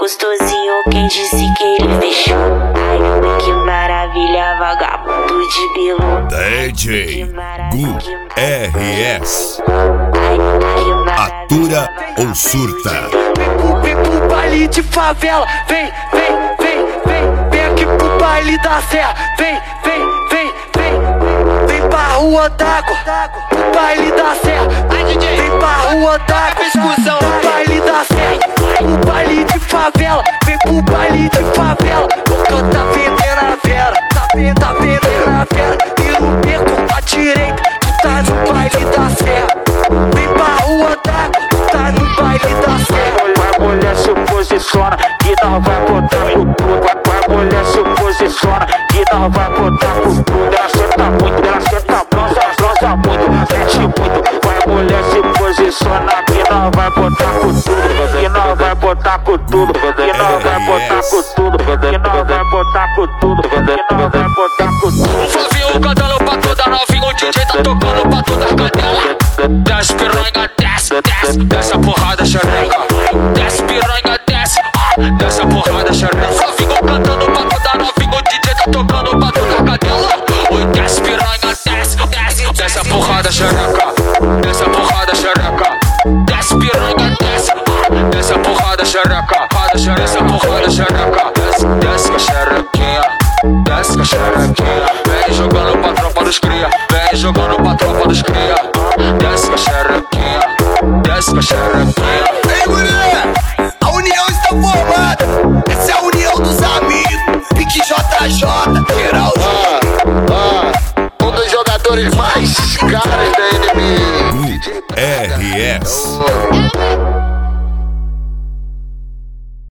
gostosinho, quem disse que ele fechou? Ai, que maravilha, vagabundo de Belo. DJ Gu RS. Atura ou surta? Vem pro baile de favela, vem aqui pro baile da serra, vem pra rua d'água, pro baile da serra, vem pra rua d'água, exclusão, pro baile da serra, pro baile de favela, vem pro baile de favela, porque tá vendendo a vera, tá vendendo a vera, e no beco à direita, tu tá no baile da serra, vem pra rua d'água, tu tá no baile da serra. Vai mulher se posiciona, que não vai botar com tudo. Vai mulher se posiciona, que não vai botar com tudo. Ela senta muito, ela senta bronza muito, mete muito. Vai mulher se posiciona, que não vai botar com tudo. Que não vai botar com tudo. Que não vai botar com tudo. Que não vai botar com tudo. Que não vai botar com tudo. Flavinho cantando pra toda novinha, o DJ tá tocando pra toda a cadela. Desce piranha, desce a porrada xereca. Desce piranha, desce a porrada xereca. Flavinho cantando pra toda novinha, o DJ tá tocando pra toda a cadela. Oi, desce piranha, desce a porrada xereca. Desce a porrada xereca. Desce piranha, desce a porrada xereca. Desce a porrada xereca. Desce com a xerequinha, desce com a xerequinha. Vem jogando pra tropa dos cria, vem jogando pra tropa dos cria.